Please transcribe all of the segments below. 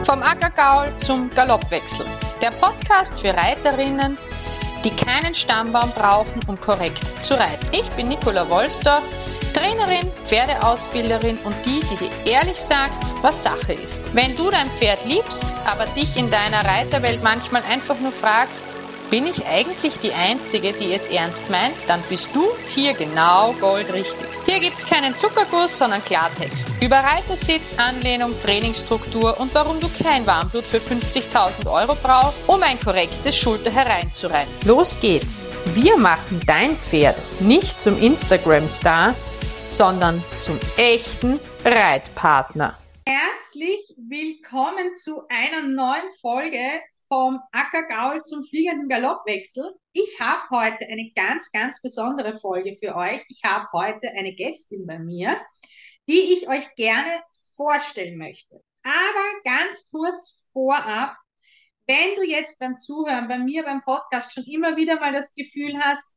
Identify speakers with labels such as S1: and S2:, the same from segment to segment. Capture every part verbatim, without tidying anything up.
S1: Vom Ackergaul zum Galoppwechsel. Der Podcast für Reiterinnen, die keinen Stammbaum brauchen, um korrekt zu reiten. Ich bin Nicola Wolsdorf, Trainerin, Pferdeausbilderin und die, die dir ehrlich sagt, was Sache ist. Wenn du dein Pferd liebst, aber dich in deiner Reiterwelt manchmal einfach nur fragst, bin ich eigentlich die Einzige, die es ernst meint, dann bist du hier genau goldrichtig. Hier gibt's keinen Zuckerguss, sondern Klartext. Über Reitersitz, Anlehnung, Trainingsstruktur und warum du kein Warmblut für fünfzigtausend Euro brauchst, um ein korrektes Schulter hereinzureiten. Los geht's! Wir machen dein Pferd nicht zum Instagram-Star, sondern zum echten Reitpartner.
S2: Herzlich willkommen zu einer neuen Folge vom Ackergaul zum fliegenden Galoppwechsel. Ich habe heute eine ganz, ganz besondere Folge für euch. Ich habe heute eine Gästin bei mir, die ich euch gerne vorstellen möchte. Aber ganz kurz vorab, wenn du jetzt beim Zuhören bei mir beim Podcast schon immer wieder mal das Gefühl hast,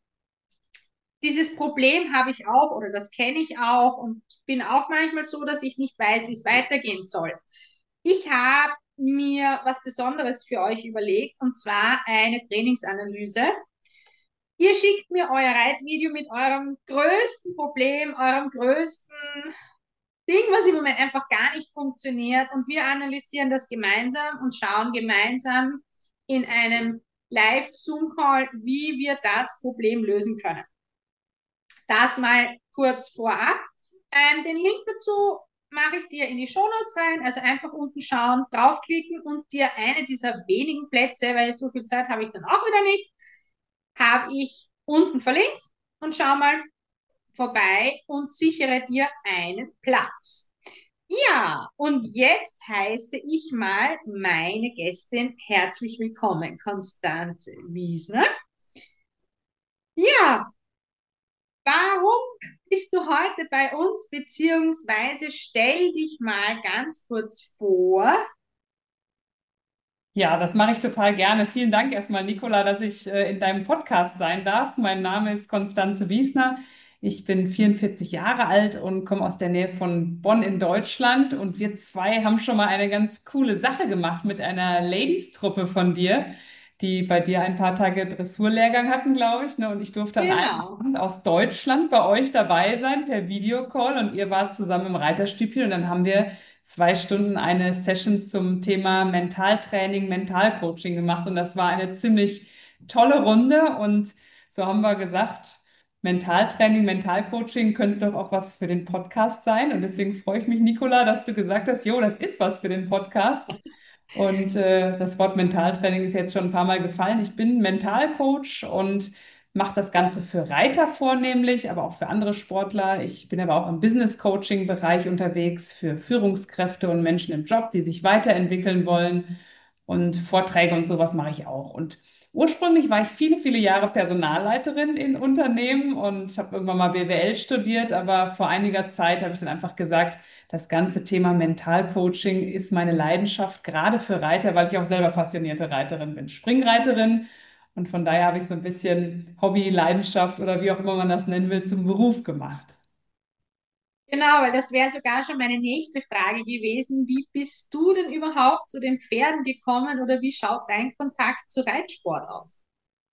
S2: dieses Problem habe ich auch oder das kenne ich auch und bin auch manchmal so, dass ich nicht weiß, wie es weitergehen soll. Ich habe mir was Besonderes für euch überlegt und zwar eine Trainingsanalyse. Ihr schickt mir euer Reitvideo mit eurem größten Problem, eurem größten Ding, was im Moment einfach gar nicht funktioniert und wir analysieren das gemeinsam und schauen gemeinsam in einem Live-Zoom-Call, wie wir das Problem lösen können. Das mal kurz vorab. Ähm, den Link dazu mache ich dir in die Shownotes rein, also einfach unten schauen, draufklicken und dir eine dieser wenigen Plätze, weil so viel Zeit habe ich dann auch wieder nicht, habe ich unten verlinkt und schau mal vorbei und sichere dir einen Platz. Ja, und jetzt heiße ich mal meine Gästin herzlich willkommen, Konstanze Wiesner. Ja, warum bist du heute bei uns, beziehungsweise stell dich mal ganz kurz vor.
S3: Ja, das mache ich total gerne. Vielen Dank erstmal, Nicola, dass ich äh, in deinem Podcast sein darf. Mein Name ist Konstanze Wiesner. Ich bin vierundvierzig Jahre alt und komme aus der Nähe von Bonn in Deutschland. Und wir zwei haben schon mal eine ganz coole Sache gemacht mit einer Ladies-Truppe von dir, die bei dir ein paar Tage Dressurlehrgang hatten, glaube ich. Ne? Und ich durfte an einem
S2: Genau.
S3: Abend aus Deutschland bei euch dabei sein per Videocall und ihr wart zusammen im Reiterstübchen und dann haben wir zwei Stunden eine Session zum Thema Mentaltraining, Mentalcoaching gemacht und das war eine ziemlich tolle Runde und so haben wir gesagt, Mentaltraining, Mentalcoaching könnte doch auch was für den Podcast sein und deswegen freue ich mich, Nicola, dass du gesagt hast, jo, das ist was für den Podcast. Und äh, das Wort Mentaltraining ist jetzt schon ein paar Mal gefallen. Ich bin Mentalcoach und mache das Ganze für Reiter vornehmlich, aber auch für andere Sportler. Ich bin aber auch im Business-Coaching-Bereich unterwegs für Führungskräfte und Menschen im Job, die sich weiterentwickeln wollen. Und Vorträge und sowas mache ich auch. Und ursprünglich war ich viele, viele Jahre Personalleiterin in Unternehmen und habe irgendwann mal B W L studiert, aber vor einiger Zeit habe ich dann einfach gesagt, das ganze Thema Mentalcoaching ist meine Leidenschaft, gerade für Reiter, weil ich auch selber passionierte Reiterin bin, Springreiterin. Und von daher habe ich so ein bisschen Hobby, Leidenschaft oder wie auch immer man das nennen will, zum Beruf gemacht.
S2: Genau, weil das wäre sogar schon meine nächste Frage gewesen. Wie bist du denn überhaupt zu den Pferden gekommen oder wie schaut dein Kontakt zu Reitsport aus?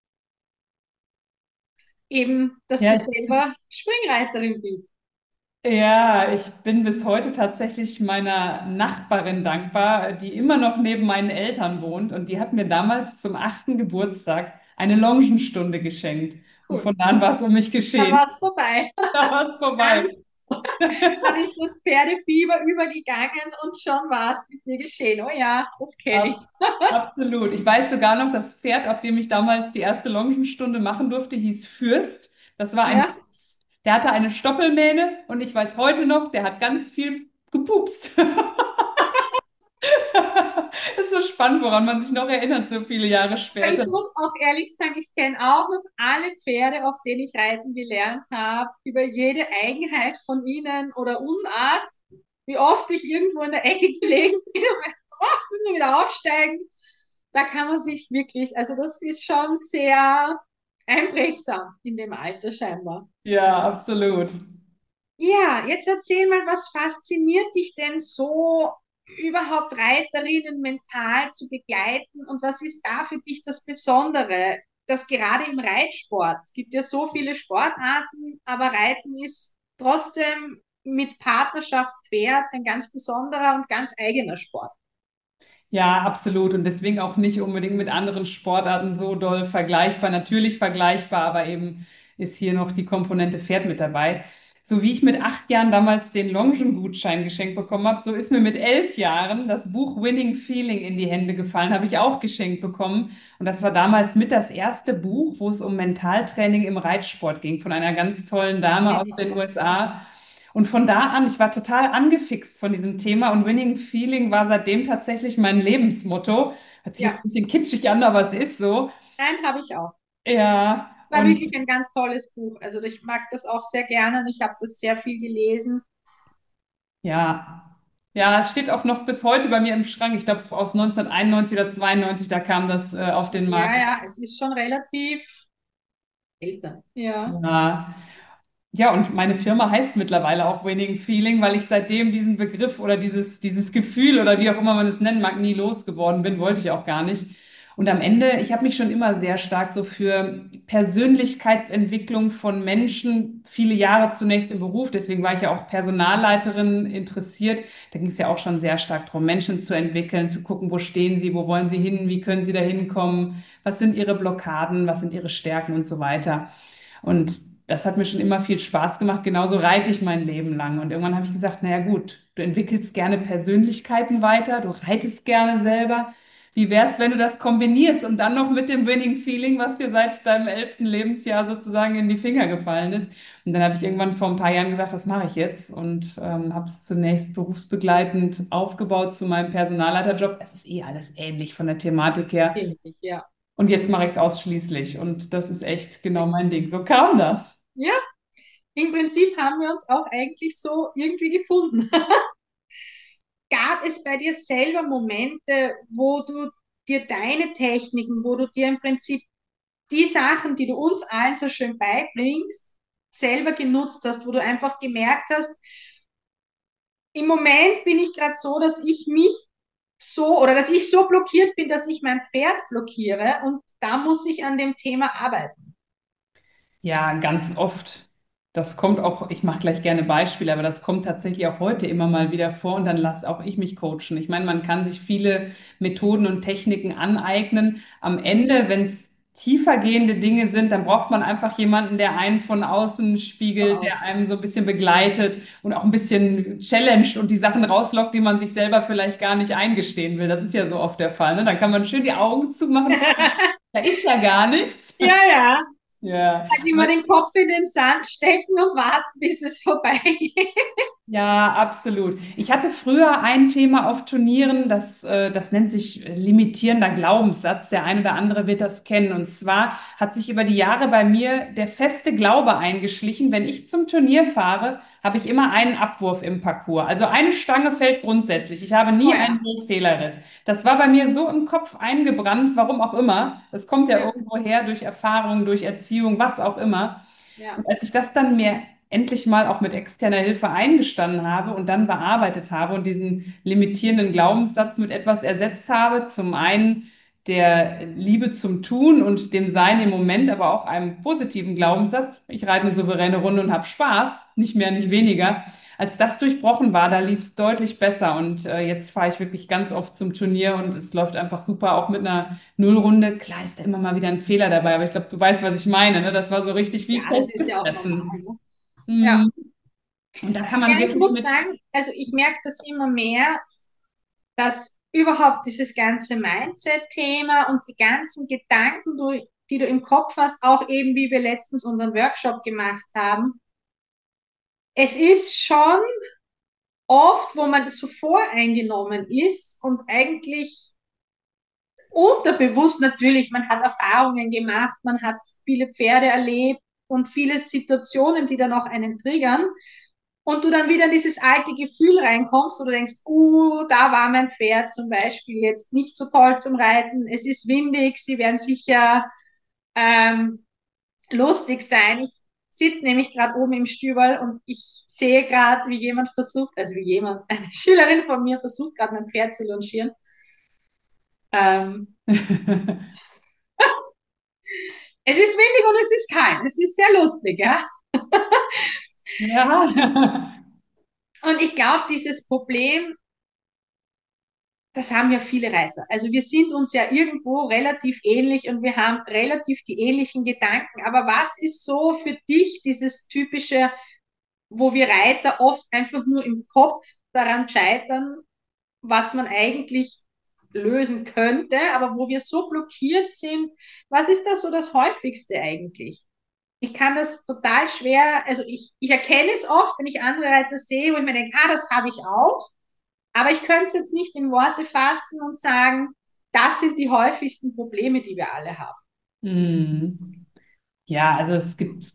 S2: Eben, dass
S3: Ja,
S2: du
S3: ich,
S2: selber Springreiterin bist.
S3: ja, ich bin bis heute tatsächlich meiner Nachbarin dankbar, die immer noch neben meinen Eltern wohnt. Und die hat mir damals zum achten Geburtstag eine Longenstunde geschenkt. Und
S2: Cool.
S3: von da an war es um mich
S2: Dann war
S3: geschehen.
S2: es vorbei.
S3: Da war es
S2: Dann,
S3: vorbei.
S2: dann ist das Pferdefieber übergegangen und schon war es mit dir geschehen. Oh ja, das kenne
S3: Ab,
S2: ich.
S3: absolut. Ich weiß sogar noch, das Pferd, auf dem ich damals die erste Longenstunde machen durfte, hieß Fürst. Das war ein
S2: Ja.
S3: Fuchs. Der hatte eine Stoppelmähne und ich weiß heute noch, der hat ganz viel gepupst. Das ist so spannend, woran man sich noch erinnert, so viele Jahre
S2: Ich
S3: später.
S2: muss auch ehrlich sagen, ich kenne auch noch alle Pferde, auf denen ich reiten gelernt habe, über jede Eigenheit von ihnen oder Unart, wie oft ich irgendwo in der Ecke gelegen bin und mir, oh, müssen wir wieder aufsteigen. Da kann man sich wirklich, also das ist schon sehr einprägsam in dem Alter scheinbar.
S3: Ja, absolut.
S2: Ja, jetzt erzähl mal, was fasziniert dich denn so überhaupt Reiterinnen mental zu begleiten und was ist da für dich das Besondere? Dass gerade im Reitsport, es gibt ja so viele Sportarten, aber Reiten ist trotzdem mit Partnerschaft Pferd ein ganz besonderer und ganz eigener Sport.
S3: Ja, absolut. Und deswegen auch nicht unbedingt mit anderen Sportarten so doll vergleichbar. Natürlich vergleichbar, aber eben ist hier noch die Komponente Pferd mit dabei. So wie ich mit acht Jahren damals den Longen-Gutschein geschenkt bekommen habe, so ist mir mit elf Jahren das Buch Winning Feeling in die Hände gefallen, habe ich auch geschenkt bekommen. Und das war damals mit das erste Buch, wo es um Mentaltraining im Reitsport ging, von einer ganz tollen Dame aus den U S A. Und von da an, ich war total angefixt von diesem Thema und Winning Feeling war seitdem tatsächlich mein Lebensmotto. Hört sich jetzt
S2: Ja,
S3: ein bisschen kitschig an, aber es ist so.
S2: nein, habe ich auch.
S3: Ja,
S2: Es war
S3: und
S2: wirklich ein ganz tolles Buch. Also ich mag das auch sehr gerne und ich habe das sehr viel gelesen.
S3: ja. Ja, es steht auch noch bis heute bei mir im Schrank. Ich glaube, aus neunzehnhunderteinundneunzig oder zweiundneunzig, da kam das äh, auf den
S2: Ja,
S3: Markt.
S2: ja, es ist schon relativ älter. Ja.
S3: Ja. Ja, und meine Firma heißt mittlerweile auch Winning Feeling, weil ich seitdem diesen Begriff oder dieses, dieses Gefühl oder wie auch immer man es nennen mag, nie losgeworden bin, wollte ich auch gar nicht. Und am Ende, ich habe mich schon immer sehr stark so für Persönlichkeitsentwicklung von Menschen, viele Jahre zunächst im Beruf, deswegen war ich ja auch Personalleiterin interessiert. Da ging es ja auch schon sehr stark darum, Menschen zu entwickeln, zu gucken, wo stehen sie, wo wollen sie hin, wie können sie da hinkommen, was sind ihre Blockaden, was sind ihre Stärken und so weiter. Und das hat mir schon immer viel Spaß gemacht. Genauso reite ich mein Leben lang. Und irgendwann habe ich gesagt, naja gut, du entwickelst gerne Persönlichkeiten weiter, du reitest gerne selber. Wie wär's, wenn du das kombinierst und dann noch mit dem Winning Feeling, was dir seit deinem elften Lebensjahr sozusagen in die Finger gefallen ist? Und dann habe ich irgendwann vor ein paar Jahren gesagt, das mache ich jetzt und ähm, habe es zunächst berufsbegleitend aufgebaut zu meinem Personalleiterjob. Es ist eh alles ähnlich von der Thematik her.
S2: Ziemlich, ja.
S3: Und jetzt mache ich es ausschließlich und das ist echt genau mein Ding. So kam das.
S2: Ja, im Prinzip haben wir uns auch eigentlich so irgendwie gefunden. Gab es bei dir selber Momente, wo du dir deine Techniken, wo du dir im Prinzip die Sachen, die du uns allen so schön beibringst, selber genutzt hast, wo du einfach gemerkt hast, im Moment bin ich gerade so, dass ich mich so oder dass ich so blockiert bin, dass ich mein Pferd blockiere und da muss ich an dem Thema arbeiten.
S3: Ja, ganz oft. Das kommt auch, ich mache gleich gerne Beispiele, aber das kommt tatsächlich auch heute immer mal wieder vor und dann lasse auch ich mich coachen. Ich meine, man kann sich viele Methoden und Techniken aneignen. Am Ende, wenn es tiefergehende Dinge sind, dann braucht man einfach jemanden, der einen von außen
S2: Von
S3: spiegelt, der
S2: außen.
S3: einem so ein bisschen begleitet und auch ein bisschen challenged und die Sachen rauslockt, die man sich selber vielleicht gar nicht eingestehen will. Das ist ja so oft der Fall, ne? Dann kann man schön die Augen zumachen. Da ist ja gar nichts.
S2: Ja, ja.
S3: Ja.
S2: Sag immer den Kopf in den Sand stecken und warten, bis es vorbeigeht.
S3: Ja, absolut. Ich hatte früher ein Thema auf Turnieren, das, äh, das nennt sich limitierender Glaubenssatz. Der eine oder andere wird das kennen. Und zwar hat sich über die Jahre bei mir der feste Glaube eingeschlichen, wenn ich zum Turnier fahre, habe ich immer einen Abwurf im Parcours. Also eine Stange fällt grundsätzlich. Ich habe
S2: Oh
S3: nie
S2: ja.
S3: einen Fehlerritt. Das war bei mir so im Kopf eingebrannt, warum auch immer. Das kommt ja
S2: Ja,
S3: irgendwo her durch Erfahrung, durch Erziehung, was auch immer.
S2: ja.
S3: Und als ich das dann mir endlich mal auch mit externer Hilfe eingestanden habe und dann bearbeitet habe und diesen limitierenden Glaubenssatz mit etwas ersetzt habe, zum einen der Liebe zum Tun und dem Sein im Moment, aber auch einem positiven Glaubenssatz. Ich reite eine souveräne Runde und habe Spaß, nicht mehr, nicht weniger. Als das durchbrochen war, da lief es deutlich besser und äh, jetzt fahre ich wirklich ganz oft zum Turnier und es läuft einfach super, auch mit einer Nullrunde. Klar ist da immer mal wieder ein Fehler dabei, aber ich glaube, du weißt, was ich meine, ne? Das war so richtig wie
S2: Ja, das ist ja auch normal.
S3: festgesessen.
S2: Ne? Ja.
S3: Mhm. Und da kann
S2: Ja,
S3: man
S2: ich
S3: wirklich
S2: muss
S3: mit,
S2: sagen, also ich merke das immer mehr, dass überhaupt dieses ganze Mindset-Thema und die ganzen Gedanken, du, die du im Kopf hast, auch eben wie wir letztens unseren Workshop gemacht haben, es ist schon oft, wo man so voreingenommen ist und eigentlich unterbewusst natürlich, man hat Erfahrungen gemacht, man hat viele Pferde erlebt und viele Situationen, die dann auch einen triggern. Und du dann wieder in dieses alte Gefühl reinkommst, wo du denkst, uh, da war mein Pferd zum Beispiel jetzt nicht so toll zum Reiten, es ist windig, sie werden sicher ähm, lustig sein. Ich sitze nämlich gerade oben im Stüberl und ich sehe gerade, wie jemand versucht, also wie jemand, eine Schülerin von mir versucht gerade mein Pferd zu longieren. Ähm, es ist windig und es ist kalt. Es ist sehr lustig, ja.
S3: Ja.
S2: Und ich glaube, dieses Problem, das haben ja viele Reiter. Also wir sind uns ja irgendwo relativ ähnlich und wir haben relativ die ähnlichen Gedanken. Aber was ist so für dich dieses typische, wo wir Reiter oft einfach nur im Kopf daran scheitern, was man eigentlich lösen könnte, aber wo wir so blockiert sind? Was ist da so das häufigste eigentlich? Ich kann das total schwer, also ich, ich erkenne es oft, wenn ich andere Reiter sehe, wo ich mir denke, ah, das habe ich auch, aber ich könnte es jetzt nicht in Worte fassen und sagen, das sind die häufigsten Probleme, die wir alle haben.
S3: Hm. Ja, also es gibt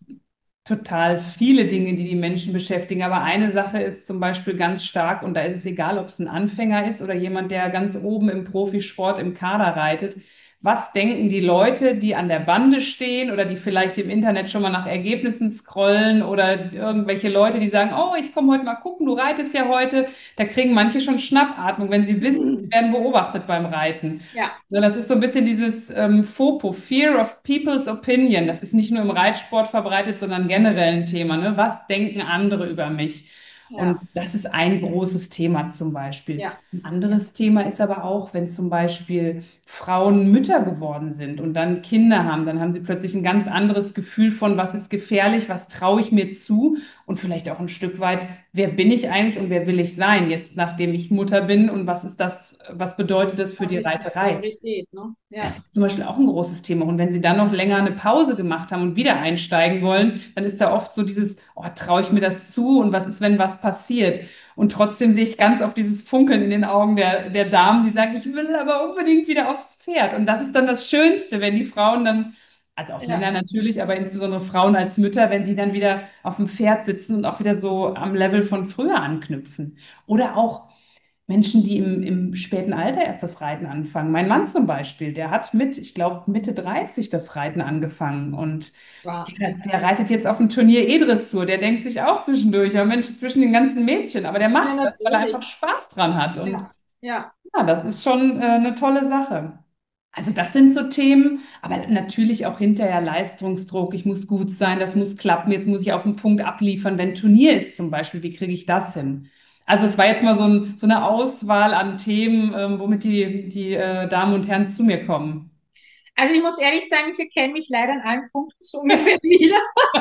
S3: total viele Dinge, die die Menschen beschäftigen. Aber eine Sache ist zum Beispiel ganz stark, und da ist es egal, ob es ein Anfänger ist oder jemand, der ganz oben im Profisport im Kader reitet. Was denken die Leute, die an der Bande stehen oder die vielleicht im Internet schon mal nach Ergebnissen scrollen oder irgendwelche Leute, die sagen, oh, ich komme heute mal gucken, du reitest ja heute. Da kriegen manche schon Schnappatmung, wenn sie wissen, sie werden beobachtet beim Reiten.
S2: Ja,
S3: So, das ist so ein bisschen dieses ähm, FOPO, Fear of People's Opinion. Das ist nicht nur im Reitsport verbreitet, sondern generell ein Thema. Ne? Was denken andere über mich?
S2: ja,
S3: Und das ist ein großes Thema zum Beispiel.
S2: ja,
S3: Ein
S2: ja,
S3: anderes Thema ist aber auch, wenn zum Beispiel Frauen Mütter geworden sind und dann Kinder haben, dann haben sie plötzlich ein ganz anderes Gefühl von, was ist gefährlich, was traue ich mir zu und vielleicht auch ein Stück weit, wer bin ich eigentlich und wer will ich sein, jetzt nachdem ich Mutter bin und was ist das, was bedeutet das für
S2: das
S3: die
S2: ist die
S3: Reiterei?
S2: Priorität, ne?
S3: Das
S2: Ja,
S3: ist zum Beispiel auch ein großes Thema. Und wenn Sie dann noch länger eine Pause gemacht haben und wieder einsteigen wollen, dann ist da oft so dieses, oh, traue ich mir das zu und was ist, wenn was passiert? Und trotzdem sehe ich ganz oft dieses Funkeln in den Augen der, der Damen, die sagen, ich will aber unbedingt wieder aufs Pferd. Und das ist dann das Schönste, wenn die Frauen dann, also auch Männer
S2: ja,
S3: natürlich, aber insbesondere Frauen als Mütter, wenn die dann wieder auf dem Pferd sitzen und auch wieder so am Level von früher anknüpfen. Oder auch Menschen, die im, im späten Alter erst das Reiten anfangen. Mein Mann zum Beispiel, der hat mit, ich glaube, Mitte dreißig das Reiten angefangen und der,
S2: Wahnsinn.
S3: der reitet jetzt auf dem Turnier E-Dressur. Der denkt sich auch zwischendurch, ja Mensch, zwischen den ganzen Mädchen, aber der
S2: Ja,
S3: macht das, weil er einfach
S2: natürlich.
S3: Spaß dran hat. Und
S2: Ja, ja.
S3: ja, das ist schon äh, eine tolle Sache. Also das sind so Themen, aber natürlich auch hinterher Leistungsdruck. Ich muss gut sein, das muss klappen. Jetzt muss ich auf den Punkt abliefern. Wenn Turnier ist zum Beispiel, wie kriege ich das hin? Also es war jetzt mal so, ein, so eine Auswahl an Themen, ähm, womit die, die äh, Damen und Herren zu mir kommen.
S2: Also ich muss ehrlich sagen, ich erkenne mich leider an allen Punkten so ungefähr wieder.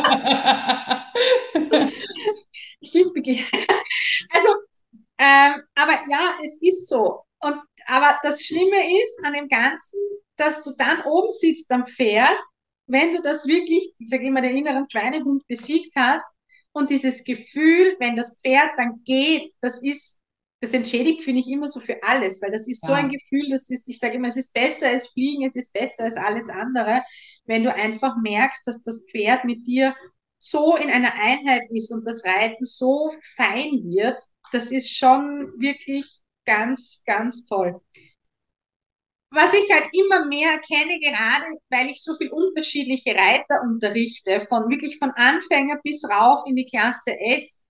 S2: Ich begehe. Also, ähm, aber ja, es ist so. Und, aber das Schlimme ist an dem Ganzen, dass du dann oben sitzt am Pferd, wenn du das wirklich, ich sage immer, den inneren Schweinehund besiegt hast und dieses Gefühl, wenn das Pferd dann geht, das ist, das entschädigt, finde ich, immer so für alles, weil das ist so ein
S3: Ja.
S2: Gefühl, das ist, ich sage immer, es ist besser als Fliegen, es ist besser als alles andere, wenn du einfach merkst, dass das Pferd mit dir so in einer Einheit ist und das Reiten so fein wird, das ist schon wirklich ganz, ganz toll. Was ich halt immer mehr erkenne, gerade weil ich so viel unterschiedliche Reiter unterrichte, von wirklich von Anfänger bis rauf in die Klasse S,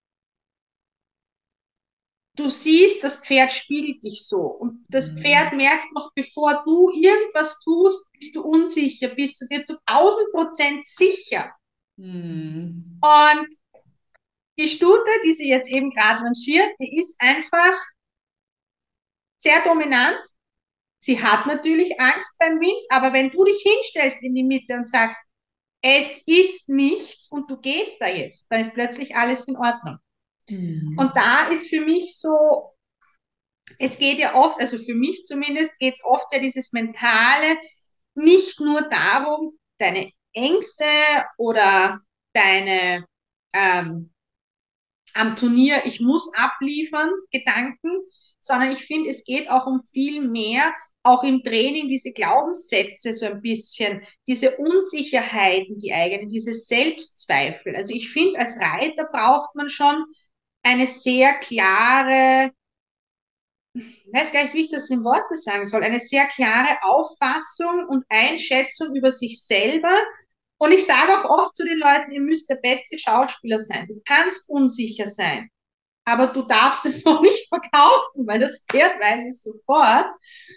S2: du siehst, das Pferd spiegelt dich so. Und das Pferd
S3: Mhm.
S2: merkt noch, bevor du irgendwas tust, bist du unsicher, bist du dir zu tausend Prozent sicher.
S3: Mhm.
S2: Und die Stute, die sie jetzt eben gerade lanciert, die ist einfach sehr dominant. Sie hat natürlich Angst beim Wind, aber wenn du dich hinstellst in die Mitte und sagst, es ist nichts und du gehst da jetzt, dann ist plötzlich alles in Ordnung. Und
S3: Mhm.
S2: da ist für mich so, es geht ja oft, also für mich zumindest, geht es oft ja dieses Mentale, nicht nur darum, deine Ängste oder deine ähm, am Turnier, ich muss abliefern, Gedanken, sondern ich finde, es geht auch um viel mehr, auch im Training diese Glaubenssätze so ein bisschen, diese Unsicherheiten, die eigenen, diese Selbstzweifel. Also ich finde, als Reiter braucht man schon eine sehr klare, ich weiß gar nicht, wie ich das in Worte sagen soll, eine sehr klare Auffassung und Einschätzung über sich selber, Und ich sage auch oft zu den Leuten, ihr müsst der beste Schauspieler sein. Du kannst unsicher sein, aber du darfst es noch nicht verkaufen, weil das Pferd weiß es sofort.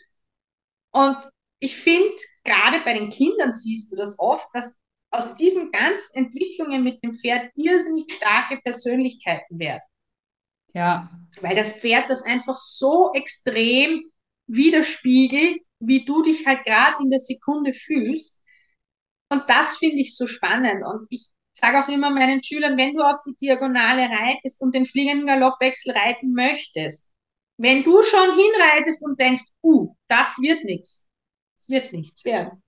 S2: Und ich finde, gerade bei den Kindern siehst du das oft, dass aus diesen ganzen Entwicklungen mit dem Pferd irrsinnig starke Persönlichkeiten werden.
S3: Ja.
S2: Weil das Pferd das einfach so extrem widerspiegelt, wie du dich halt gerade in der Sekunde fühlst. Und das finde ich so spannend. Und ich sage auch immer meinen Schülern, wenn du auf die Diagonale reitest und den fliegenden Galoppwechsel reiten möchtest, wenn du schon hinreitest und denkst, uh, das wird nichts, wird nichts werden.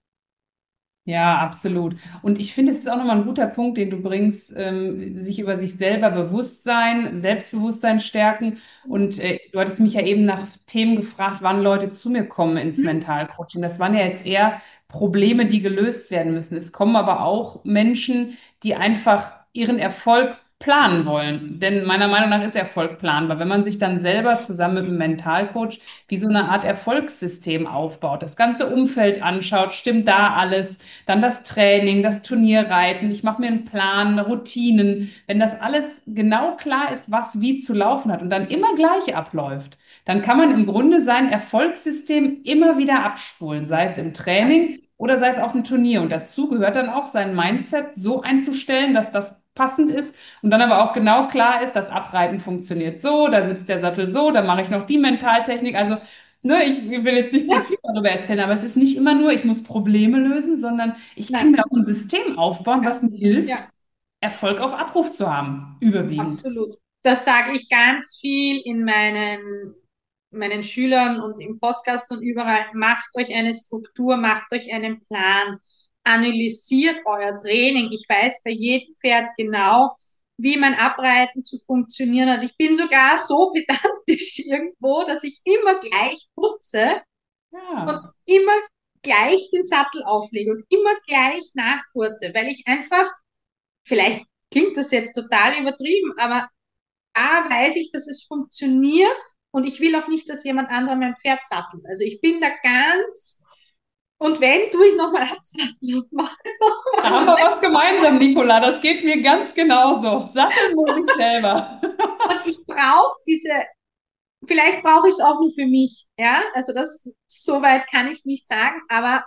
S3: Ja, absolut. Und ich finde, es ist auch nochmal ein guter Punkt, den du bringst, ähm, sich über sich selber bewusst sein, Selbstbewusstsein stärken. Und äh, du hattest mich ja eben nach Themen gefragt, wann Leute zu mir kommen ins
S2: Hm?
S3: Mentalcoaching. Das waren ja jetzt eher Probleme, die gelöst werden müssen. Es kommen aber auch Menschen, die einfach ihren Erfolg planen wollen. Denn meiner Meinung nach ist Erfolg planbar. Wenn man sich dann selber zusammen mit einem Mentalcoach wie so eine Art Erfolgssystem aufbaut, das ganze Umfeld anschaut, stimmt da alles? Dann das Training, das Turnierreiten. Ich mache mir einen Plan, Routinen. Wenn das alles genau klar ist, was wie zu laufen hat und dann immer gleich abläuft, dann kann man im Grunde sein Erfolgssystem immer wieder abspulen, sei es im Training oder sei es auf dem Turnier. Und dazu gehört dann auch sein Mindset so einzustellen, dass das passend ist und dann aber auch genau klar ist, das Abreiten funktioniert so, da sitzt der Sattel so, da mache ich noch die Mentaltechnik. Also ne, ich will jetzt nicht zu
S2: Ja,
S3: viel darüber erzählen, aber es ist nicht immer nur, ich muss Probleme lösen, sondern ich kann
S2: nein,
S3: mir auch ein System aufbauen,
S2: ja,
S3: was mir hilft,
S2: ja,
S3: Erfolg auf Abruf zu haben, überwiegend.
S2: absolut. Das sage ich ganz viel in meinen, meinen Schülern und im Podcast und überall. Macht euch eine Struktur, macht euch einen Plan, analysiert euer Training. Ich weiß bei jedem Pferd genau, wie mein Abreiten zu funktionieren hat. Ich bin sogar so pedantisch irgendwo, dass ich immer gleich putze und
S3: Ja,
S2: immer gleich den Sattel auflege und immer gleich nachgurte, weil ich einfach, vielleicht klingt das jetzt total übertrieben, aber A, weiß ich, dass es funktioniert und ich will auch nicht, dass jemand anderer mein Pferd sattelt. Also ich bin da ganz, und wenn, tue ich nochmal absatteln und mache
S3: da
S2: nochmal
S3: haben wir
S2: neu.
S3: was gemeinsam, Nicola. Das geht mir ganz genauso. Satteln muss ich selber.
S2: Und ich brauche diese, vielleicht brauche ich es auch nur für mich, ja, also das, soweit kann ich es nicht sagen, aber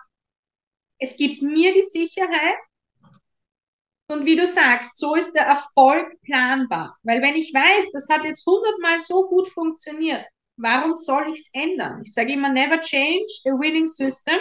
S2: es gibt mir die Sicherheit. Und wie du sagst, so ist der Erfolg planbar. Weil wenn ich weiß, das hat jetzt hundertmal so gut funktioniert, warum soll ich es ändern? Ich sage immer, never change a winning system.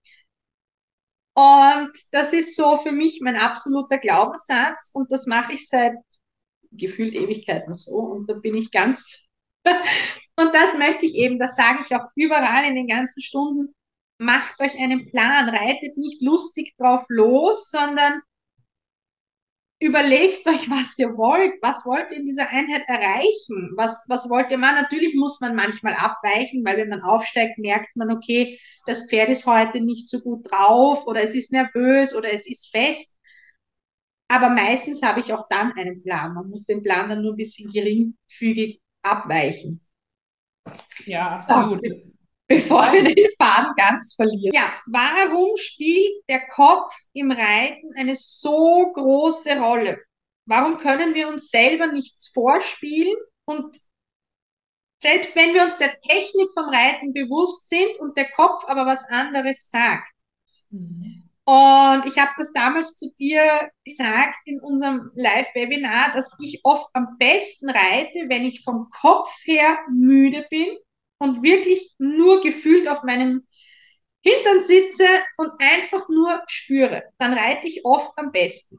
S2: Und das ist so für mich mein absoluter Glaubenssatz. Und das mache ich seit gefühlt Ewigkeiten so. Und da bin ich ganz. Und das möchte ich eben, das sage ich auch überall in den ganzen Stunden. Macht euch einen Plan, reitet nicht lustig drauf los, sondern überlegt euch, was ihr wollt. Was wollt ihr in dieser Einheit erreichen? Was, was wollt ihr machen? Natürlich muss man manchmal abweichen, weil wenn man aufsteigt, merkt man, okay, das Pferd ist heute nicht so gut drauf oder es ist nervös oder es ist fest. Aber meistens habe ich auch dann einen Plan. Man muss den Plan dann nur ein bisschen geringfügig abweichen.
S3: Ja,
S2: So,
S3: absolut. Das
S2: bevor wir
S3: war,
S2: den Faden ganz verlieren. Ja, warum spielt der Kopf im Reiten eine so große Rolle? Warum können wir uns selber nichts vorspielen und selbst wenn wir uns der Technik vom Reiten bewusst sind und der Kopf aber was anderes sagt?
S3: Mhm.
S2: Und ich habe das damals zu dir gesagt in unserem Live-Webinar, dass ich oft am besten reite, wenn ich vom Kopf her müde bin und wirklich nur gefühlt auf meinem Hintern sitze und einfach nur spüre. Dann reite ich oft am besten.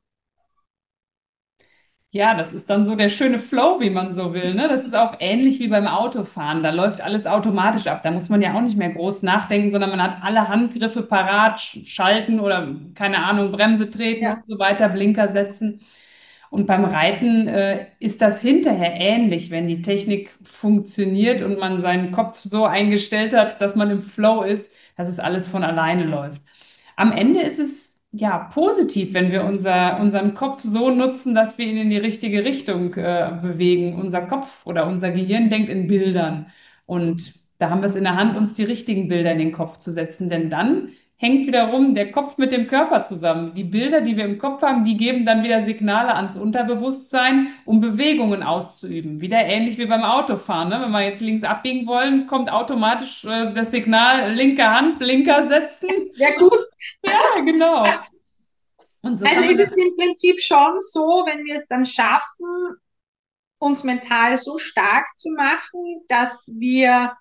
S3: Ja, das ist dann so der schöne Flow, wie man so will, ne? Das ist auch ähnlich wie beim Autofahren. Da läuft alles automatisch ab. Da muss man ja auch nicht mehr groß nachdenken, sondern man hat alle Handgriffe parat, sch- schalten oder keine Ahnung, Bremse treten und
S2: Ja,
S3: so weiter, Blinker setzen. Und beim Reiten äh, ist das hinterher ähnlich, wenn die Technik funktioniert und man seinen Kopf so eingestellt hat, dass man im Flow ist, dass es alles von alleine läuft. Am Ende ist es ja positiv, wenn wir unser, unseren Kopf so nutzen, dass wir ihn in die richtige Richtung äh, bewegen. Unser Kopf oder unser Gehirn denkt in Bildern. Und da haben wir es in der Hand, uns die richtigen Bilder in den Kopf zu setzen, denn dann hängt wiederum der Kopf mit dem Körper zusammen. Die Bilder, die wir im Kopf haben, die geben dann wieder Signale ans Unterbewusstsein, um Bewegungen auszuüben. Wieder ähnlich wie beim Autofahren, ne? Wenn wir jetzt links abbiegen wollen, kommt automatisch äh, das Signal, linke Hand, Blinker setzen.
S2: Ja, gut.
S3: Ja, genau. Und so
S2: Also
S3: kann man
S2: ist
S3: das.
S2: es im Prinzip schon so, wenn wir es dann schaffen, uns mental so stark zu machen, dass wir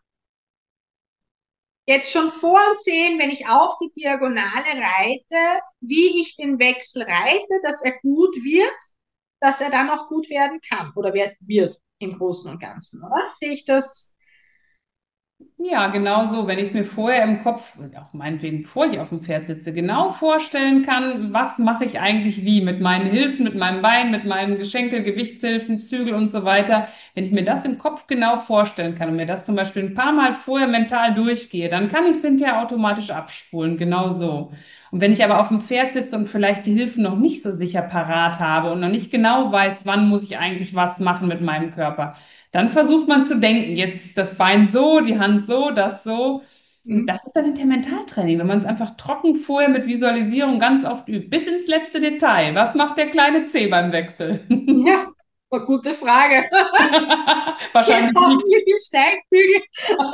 S2: jetzt schon vor uns sehen, wenn ich auf die Diagonale reite, wie ich den Wechsel reite, dass er gut wird, dass er dann auch gut werden kann oder wird, wird im Großen und Ganzen, oder? Sehe ich das?
S3: Ja, genau so. Wenn ich es mir vorher im Kopf, auch meinetwegen, bevor ich auf dem Pferd sitze, genau vorstellen kann, was mache ich eigentlich wie mit meinen Hilfen, mit meinem Bein, mit meinen Geschenkel, Gewichtshilfen, Zügel und so weiter. Wenn ich mir das im Kopf genau vorstellen kann und mir das zum Beispiel ein paar Mal vorher mental durchgehe, dann kann ich es hinterher automatisch abspulen. Genau so. Und wenn ich aber auf dem Pferd sitze und vielleicht die Hilfen noch nicht so sicher parat habe und noch nicht genau weiß, wann muss ich eigentlich was machen mit meinem Körper, dann versucht man zu denken, jetzt das Bein so, die Hand so, das so. Und
S2: Hm.
S3: das ist dann hinter Mentaltraining, wenn man es einfach trocken vorher mit Visualisierung ganz oft übt, bis ins letzte Detail. Was macht der kleine Zeh beim Wechsel?
S2: Ja, eine gute Frage. Geht
S3: Wahrscheinlich nicht.
S2: hoffentlich im Steigbügel.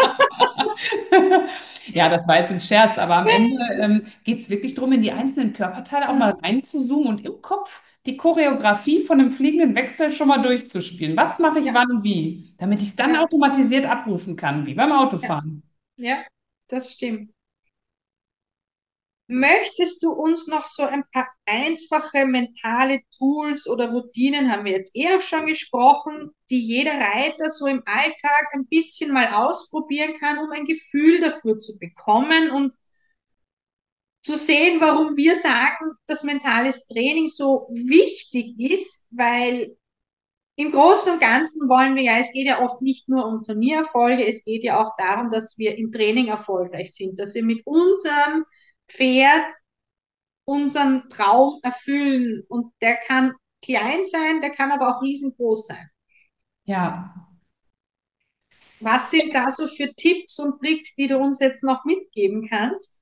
S3: Ja, das war jetzt ein Scherz, aber am Ende ähm, geht es wirklich darum, in die einzelnen Körperteile auch mal reinzuzoomen und im Kopf die Choreografie von einem fliegenden Wechsel schon mal durchzuspielen. Was mache ich
S2: Ja,
S3: wann wie, damit ich es dann
S2: ja,
S3: automatisiert abrufen kann, wie beim
S2: ja,
S3: Autofahren.
S2: ja, das stimmt. Möchtest du uns noch so ein paar einfache mentale Tools oder Routinen, haben wir jetzt eher schon gesprochen, die jeder Reiter so im Alltag ein bisschen mal ausprobieren kann, um ein Gefühl dafür zu bekommen und zu sehen, warum wir sagen, dass mentales Training so wichtig ist, weil im Großen und Ganzen wollen wir ja, es geht ja oft nicht nur um Turniererfolge, es geht ja auch darum, dass wir im Training erfolgreich sind, dass wir mit unserem Pferd unseren Traum erfüllen. Und der kann klein sein, der kann aber auch riesengroß sein.
S3: Ja,
S2: Was sind da so für Tipps und Tricks, die du uns jetzt noch mitgeben kannst?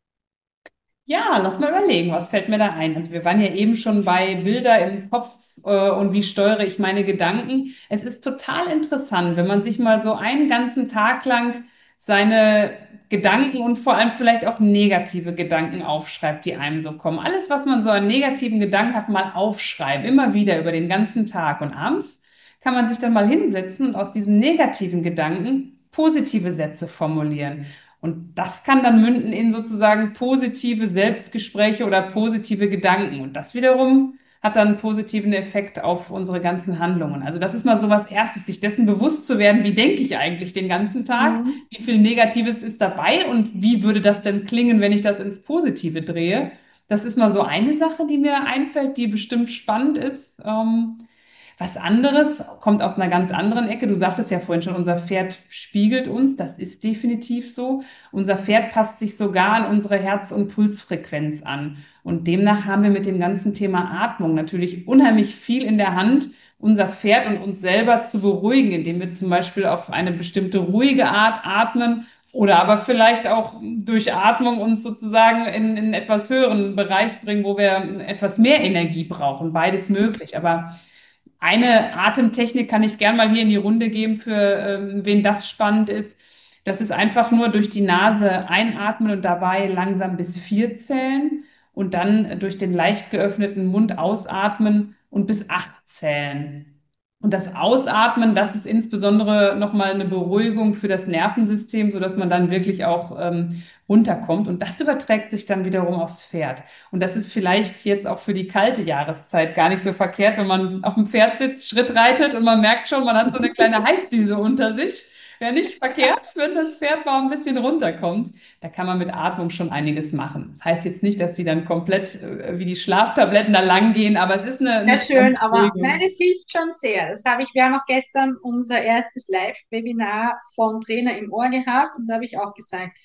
S3: ja, lass mal überlegen, was fällt mir da ein? Also wir waren ja eben schon bei Bilder im Kopf äh, und wie steuere ich meine Gedanken. Es ist total interessant, wenn man sich mal so einen ganzen Tag lang seine Gedanken und vor allem vielleicht auch negative Gedanken aufschreibt, die einem so kommen. Alles, was man so an negativen Gedanken hat, mal aufschreiben, immer wieder über den ganzen Tag. Und abends kann man sich dann mal hinsetzen und aus diesen negativen Gedanken positive Sätze formulieren. Und das kann dann münden in sozusagen positive Selbstgespräche oder positive Gedanken. Und das wiederum hat dann einen positiven Effekt auf unsere ganzen Handlungen. Also das ist mal so was Erstes, sich dessen bewusst zu werden, wie denke ich eigentlich den ganzen Tag,
S2: Mhm.
S3: wie viel Negatives ist dabei und wie würde das denn klingen, wenn ich das ins Positive drehe. Das ist mal so eine Sache, die mir einfällt, die bestimmt spannend ist. Ähm, was anderes kommt aus einer ganz anderen Ecke. Du sagtest ja vorhin schon, unser Pferd spiegelt uns. Das ist definitiv so. Unser Pferd passt sich sogar an unsere Herz- und Pulsfrequenz an. Und demnach haben wir mit dem ganzen Thema Atmung natürlich unheimlich viel in der Hand, unser Pferd und uns selber zu beruhigen, indem wir zum Beispiel auf eine bestimmte ruhige Art atmen oder aber vielleicht auch durch Atmung uns sozusagen in, in einen etwas höheren Bereich bringen, wo wir etwas mehr Energie brauchen. Beides möglich. Aber eine Atemtechnik kann ich gern mal hier in die Runde geben, für ähm, wen das spannend ist. Das ist einfach nur durch die Nase einatmen und dabei langsam bis vier zählen und dann durch den leicht geöffneten Mund ausatmen und bis acht zählen. Und das Ausatmen, das ist insbesondere nochmal eine Beruhigung für das Nervensystem, sodass man dann wirklich auch ähm, runterkommt. Und das überträgt sich dann wiederum aufs Pferd. Und das ist vielleicht jetzt auch für die kalte Jahreszeit gar nicht so verkehrt, wenn man auf dem Pferd sitzt, Schritt reitet und man merkt schon, man hat so eine kleine Heißdüse unter sich. Wäre nicht verkehrt, wenn das Pferd mal ein bisschen runterkommt. Da kann man mit Atmung schon einiges machen. Das heißt jetzt nicht, dass die dann komplett äh, wie die Schlaftabletten da lang gehen, aber es ist eine,
S2: Sehr
S3: eine kleine
S2: schön, aber nein,
S3: Beruhigung.
S2: es hilft schon sehr. Das habe ich, wir haben auch gestern unser erstes Live-Webinar vom Trainer im Ohr gehabt und da habe ich auch gesagt,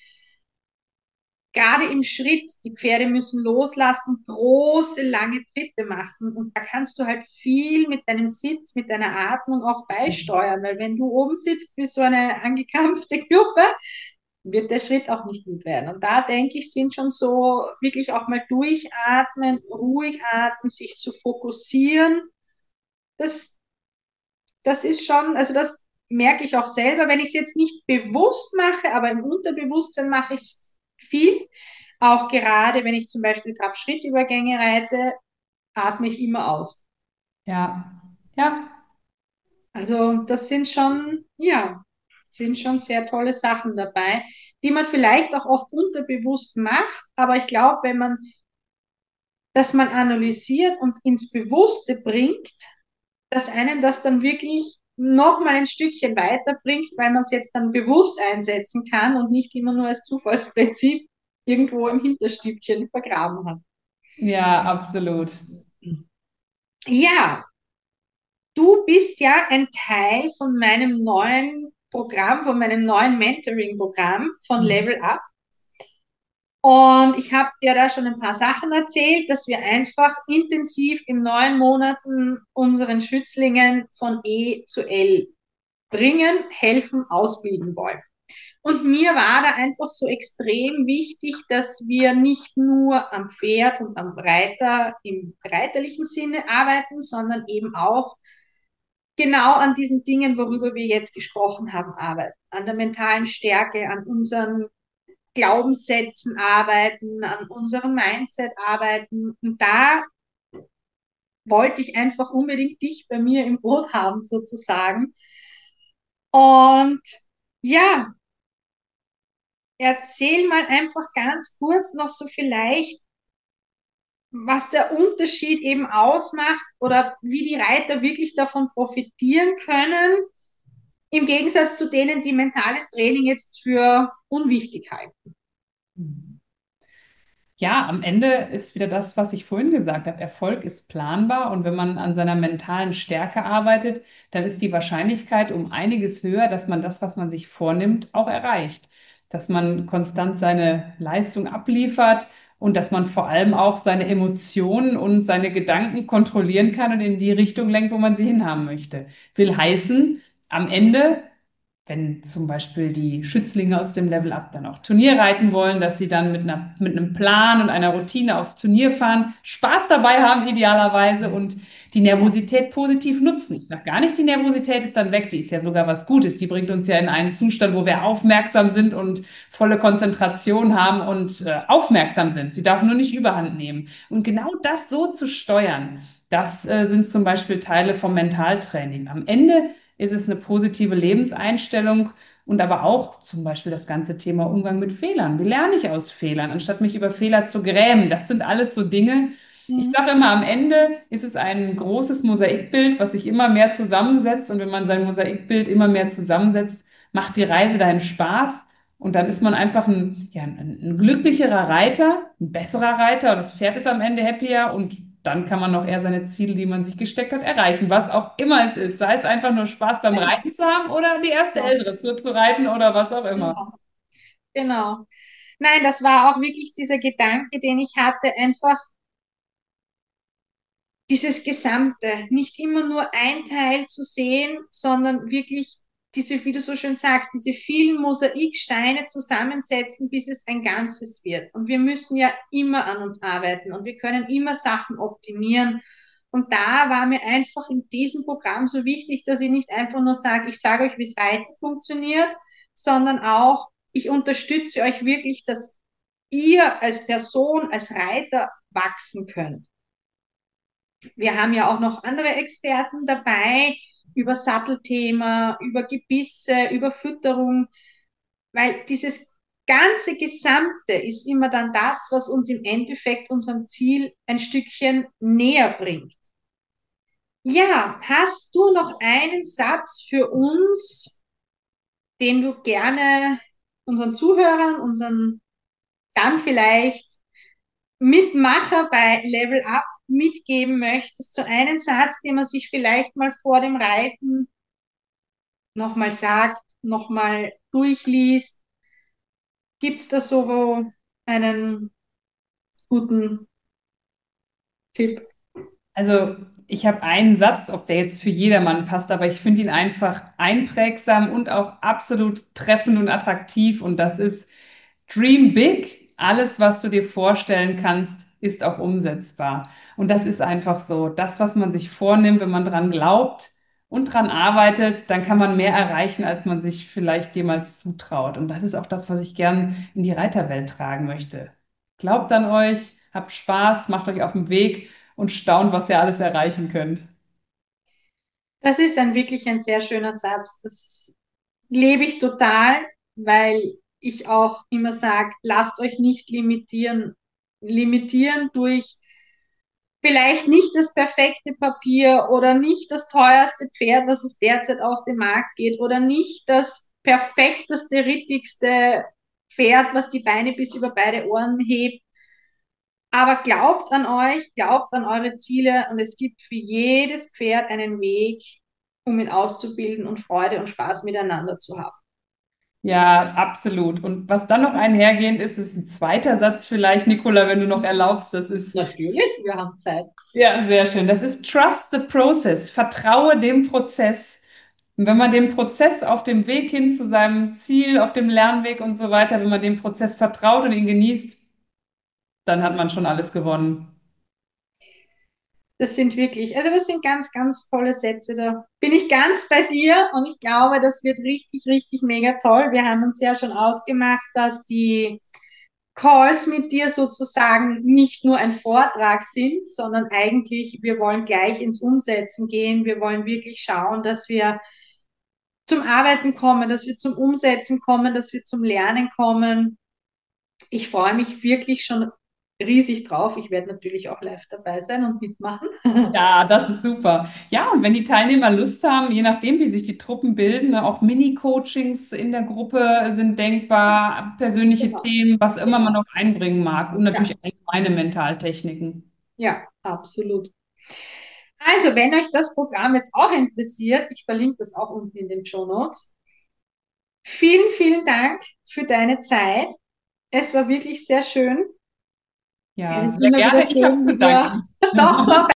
S2: gerade im Schritt, die Pferde müssen loslassen, große, lange Tritte machen. Und da kannst du halt viel mit deinem Sitz, mit deiner Atmung auch beisteuern. Weil wenn du oben sitzt wie so eine angekrampfte Gruppe, wird der Schritt auch nicht gut werden. Und da denke ich, sind schon so wirklich auch mal durchatmen, ruhig atmen, sich zu fokussieren. Das, das ist schon, also das merke ich auch selber, wenn ich es jetzt nicht bewusst mache, aber im Unterbewusstsein mache ich es viel. Auch gerade, wenn ich zum Beispiel Trab-Schrittübergänge reite, atme ich immer aus.
S3: Ja, ja,
S2: Also das sind schon, ja, sind schon sehr tolle Sachen dabei, die man vielleicht auch oft unterbewusst macht, aber ich glaube, wenn man das mal analysiert und ins Bewusste bringt, dass einem das dann wirklich noch mal ein Stückchen weiterbringt, weil man es jetzt dann bewusst einsetzen kann und nicht immer nur als Zufallsprinzip irgendwo im Hinterstübchen vergraben hat.
S3: ja, absolut.
S2: Ja, du bist ja ein Teil von meinem neuen Programm, von meinem neuen Mentoring-Programm von
S3: Mhm.
S2: Level Up. Und ich habe dir da schon ein paar Sachen erzählt, dass wir einfach intensiv in neun Monaten unseren Schützlingen von E zu L bringen, helfen, ausbilden wollen. Und mir war da einfach so extrem wichtig, dass wir nicht nur am Pferd und am Reiter im reiterlichen Sinne arbeiten, sondern eben auch genau an diesen Dingen, worüber wir jetzt gesprochen haben, arbeiten. An der mentalen Stärke, an unseren Glaubenssätzen arbeiten, an unserem Mindset arbeiten. Und da wollte ich einfach unbedingt dich bei mir im Boot haben, sozusagen. Und ja, erzähl mal einfach ganz kurz noch so vielleicht, was der Unterschied eben ausmacht oder wie die Reiter wirklich davon profitieren können, im Gegensatz zu denen, die mentales Training jetzt für unwichtig halten.
S3: Ja, am Ende ist wieder das, was ich vorhin gesagt habe. Erfolg ist planbar und wenn man an seiner mentalen Stärke arbeitet, dann ist die Wahrscheinlichkeit um einiges höher, dass man das, was man sich vornimmt, auch erreicht. Dass man konstant seine Leistung abliefert und dass man vor allem auch seine Emotionen und seine Gedanken kontrollieren kann und in die Richtung lenkt, wo man sie hinhaben möchte. Will heißen, am Ende, wenn zum Beispiel die Schützlinge aus dem Level Up dann auch Turnier reiten wollen, dass sie dann mit einer, mit einem Plan und einer Routine aufs Turnier fahren, Spaß dabei haben idealerweise und die Nervosität positiv nutzen. Ich sage gar nicht, die Nervosität ist dann weg, die ist ja sogar was Gutes. Die bringt uns ja in einen Zustand, wo wir aufmerksam sind und volle Konzentration haben und äh, aufmerksam sind. Sie darf nur nicht überhand nehmen. Und genau das so zu steuern, das äh, sind zum Beispiel Teile vom Mentaltraining. Am Ende ist es eine positive Lebenseinstellung und aber auch zum Beispiel das ganze Thema Umgang mit Fehlern. Wie lerne ich aus Fehlern, anstatt mich über Fehler zu grämen? Das sind alles so Dinge. Ich
S2: Mhm.
S3: sage immer, am Ende ist es ein großes Mosaikbild, was sich immer mehr zusammensetzt. Und wenn man sein Mosaikbild immer mehr zusammensetzt, macht die Reise dahin Spaß. Und dann ist man einfach ein, ja, ein, ein glücklicherer Reiter, ein besserer Reiter. Und das Pferd ist am Ende happier und dann kann man noch eher seine Ziele, die man sich gesteckt hat, erreichen, was auch immer es ist. Sei es einfach nur Spaß beim
S2: Genau,
S3: Reiten zu haben oder die erste
S2: genau,
S3: L-Dressur zu reiten oder was auch immer.
S2: genau. Genau. Nein, das war auch wirklich dieser Gedanke, den ich hatte, einfach dieses Gesamte, nicht immer nur ein Teil zu sehen, sondern wirklich diese, wie du so schön sagst, diese vielen Mosaiksteine zusammensetzen, bis es ein Ganzes wird. Und wir müssen ja immer an uns arbeiten und wir können immer Sachen optimieren. Und da war mir einfach in diesem Programm so wichtig, dass ich nicht einfach nur sage, ich sage euch, wie es Reiten funktioniert, sondern auch, ich unterstütze euch wirklich, dass ihr als Person, als Reiter wachsen könnt. Wir haben ja auch noch andere Experten dabei über Sattelthema, über Gebisse, über Fütterung, weil dieses ganze Gesamte ist immer dann das, was uns im Endeffekt unserem Ziel ein Stückchen näher bringt. Ja, hast du noch einen Satz für uns, den du gerne unseren Zuhörern, unseren dann vielleicht Mitmacher bei Level Up mitgeben möchtest, so einen Satz, den man sich vielleicht mal vor dem Reiten nochmal sagt, nochmal durchliest? Gibt es da so einen guten Tipp?
S3: Also Ich habe einen Satz, ob der jetzt für jedermann passt, aber ich finde ihn einfach einprägsam und auch absolut treffend und attraktiv. Und das ist Dream big. Alles, was du dir vorstellen kannst, ist auch umsetzbar. Und das ist einfach so. Das, was man sich vornimmt, wenn man dran glaubt und dran arbeitet, dann kann man mehr erreichen, als man sich vielleicht jemals zutraut. Und das ist auch das, was ich gern in die Reiterwelt tragen möchte. Glaubt an euch, habt Spaß, macht euch auf den Weg und staunt, was ihr alles erreichen könnt.
S2: Das ist ein wirklich ein sehr schöner Satz. Das lebe ich total, weil ich auch immer sage, lasst euch nicht limitieren. Limitieren durch vielleicht nicht das perfekte Papier oder nicht das teuerste Pferd, was es derzeit auf den Markt geht oder nicht das perfekteste, rittigste Pferd, was die Beine bis über beide Ohren hebt. Aber glaubt an euch, glaubt an eure Ziele und es gibt für jedes Pferd einen Weg, um ihn auszubilden und Freude und Spaß miteinander zu haben.
S3: Ja, absolut. Und was dann noch einhergehend ist, ist ein zweiter Satz vielleicht, Nicola, wenn du noch erlaubst. Das ist,
S2: Natürlich, wir haben Zeit.
S3: ja, sehr schön. Das ist Trust the process. Vertraue dem Prozess. Und wenn man dem Prozess auf dem Weg hin zu seinem Ziel, auf dem Lernweg und so weiter, wenn man dem Prozess vertraut und ihn genießt, dann hat man schon alles gewonnen.
S2: Das sind wirklich, also das sind ganz, ganz tolle Sätze. Da bin ich ganz bei dir und ich glaube, das wird richtig, richtig mega toll. Wir haben uns ja schon ausgemacht, dass die Calls mit dir sozusagen nicht nur ein Vortrag sind, sondern eigentlich, wir wollen gleich ins Umsetzen gehen. Wir wollen wirklich schauen, dass wir zum Arbeiten kommen, dass wir zum Umsetzen kommen, dass wir zum Lernen kommen. Ich freue mich wirklich schon riesig drauf. Ich werde natürlich auch live dabei sein und mitmachen.
S3: Ja, das ist super. Ja, und wenn die Teilnehmer Lust haben, je nachdem, wie sich die Truppen bilden, ne, auch Mini-Coachings in der Gruppe sind denkbar, persönliche
S2: Genau,
S3: Themen, was immer man
S2: genau.
S3: noch einbringen mag und
S2: Ja,
S3: natürlich allgemeine Mentaltechniken.
S2: ja, absolut. Also, wenn euch das Programm jetzt auch interessiert, ich verlinke das auch unten in den Show Notes. Vielen, vielen Dank für deine Zeit. Es war wirklich sehr schön. Es
S3: Ja,
S2: ist
S3: sehr
S2: immer wieder
S3: gerne. Ich habe
S2: schön
S3: zu
S2: mit dir
S3: danken.
S2: doch so